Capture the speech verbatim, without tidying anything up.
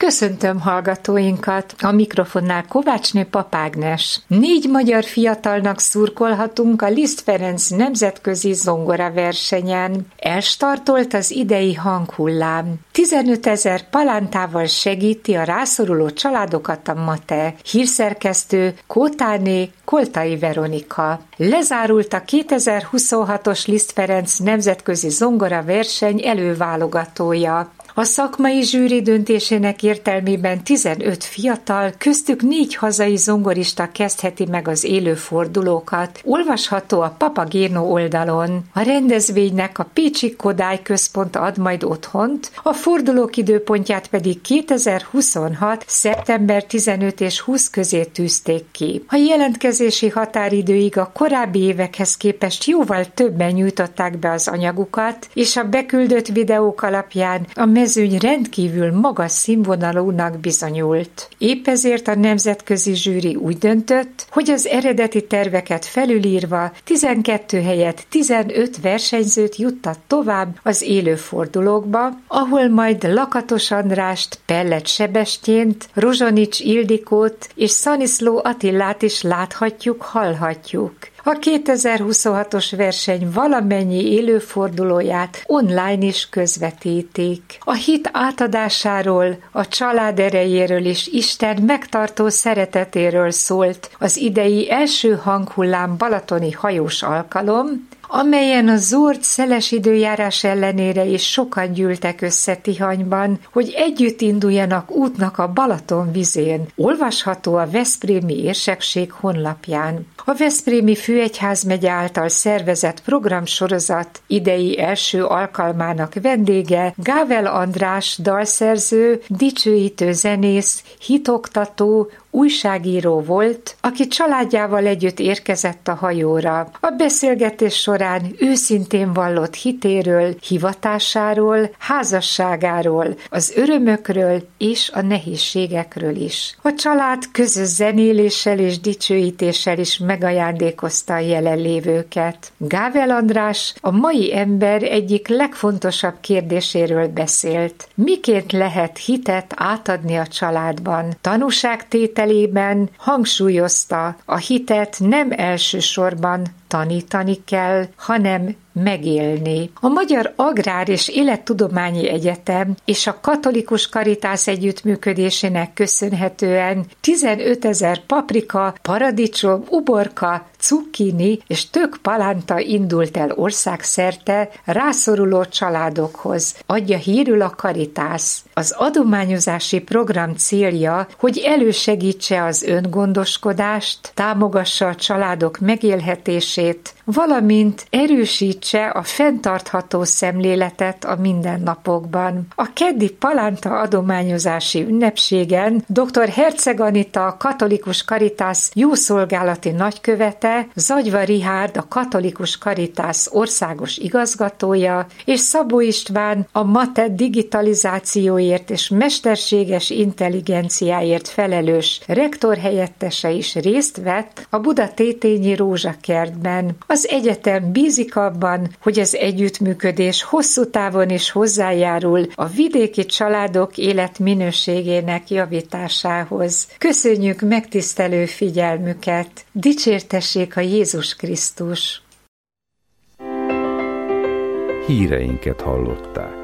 Köszöntöm hallgatóinkat, a mikrofonnál Kovácsné Pap Ágnes. Négy magyar fiatalnak szurkolhatunk a Liszt Ferenc nemzetközi zongoraversenyen. Elstartolt az idei hanghullám. tizenötezer palántával segíti a rászoruló családokat a MATE. Hírszerkesztő Kótáné Koltai Veronika. Lezárult a kétezer-huszonhatos Liszt Ferenc nemzetközi zongoraverseny előválogatója. A szakmai zsűri döntésének értelmében tizenöt fiatal, köztük négy hazai zongorista kezdheti meg az élő fordulókat. Olvasható a Papagéno oldalon. A rendezvénynek a Pécsi Kodály Központ ad majd otthont, a fordulók időpontját pedig kétezer-huszonhat. szeptember tizenöt és húsz közé tűzték ki. A jelentkezési határidőig a korábbi évekhez képest jóval többen nyújtották be az anyagukat, és a beküldött videók alapján a mezőny rendkívül magas színvonalúnak bizonyult. Épp ezért a nemzetközi zsűri úgy döntött, hogy az eredeti terveket felülírva tizenkét helyett tizenöt versenyzőt juttat tovább az élő fordulókba, ahol majd Lakatos Andrást, Pellet Sebestyént, Rozsonics Ildikót és Szaniszló Attilát is láthatjuk, hallhatjuk. A kétezer-huszonhatos verseny valamennyi élőfordulóját online is közvetítik. A hit átadásáról, a család erejéről és Isten megtartó szeretetéről szólt az idei első hanghullám balatoni hajós alkalom, amelyen a zord szeles időjárás ellenére is sokan gyűltek össze Tihanyban, hogy együtt induljanak útnak a Balaton vizén. Olvasható a Veszprémi Érsekség honlapján. A Veszprémi Főegyházmegye által szervezett programsorozat idei első alkalmának vendége Gável András dalszerző, dicsőítő zenész, hitoktató, újságíró volt, aki családjával együtt érkezett a hajóra. A beszélgetés során őszintén vallott hitéről, hivatásáról, házasságáról, az örömökről és a nehézségekről is. A család közös zenéléssel és dicsőítéssel is megajándékozta a jelenlévőket. Gável András a mai ember egyik legfontosabb kérdéséről beszélt. Miként lehet hitet átadni a családban? Tanúságtételében hangsúlyozta, a hitet nem elsősorban tanítani kell, hanem megélni. A Magyar Agrár és Élettudományi Egyetem és a Katolikus Karitász együttműködésének köszönhetően tizenötezer paprika, paradicsom, uborka, cukkini és tök palánta indult el országszerte rászoruló családokhoz, adja hírül a Karitász. Az adományozási program célja, hogy elősegítse az öngondoskodást, támogassa a családok megélhetését, valamint erősítse a fenntartható szemléletet a mindennapokban. A keddi palánta adományozási ünnepségen dr. Herceg Anita, a Katolikus Karitász jószolgálati nagykövete, Zagyva Rihárd, a Katolikus Karitász országos igazgatója, és Szabó István, a MATE digitalizációért és mesterséges intelligenciáért felelős rektor helyettese is részt vett a Buda-Tétényi Rózsakertben. Az egyetem bízik abban, hogy az együttműködés hosszú távon is hozzájárul a vidéki családok életminőségének javításához. Köszönjük megtisztelő figyelmüket! Dicsértessék a Jézus Krisztus! Híreinket hallották.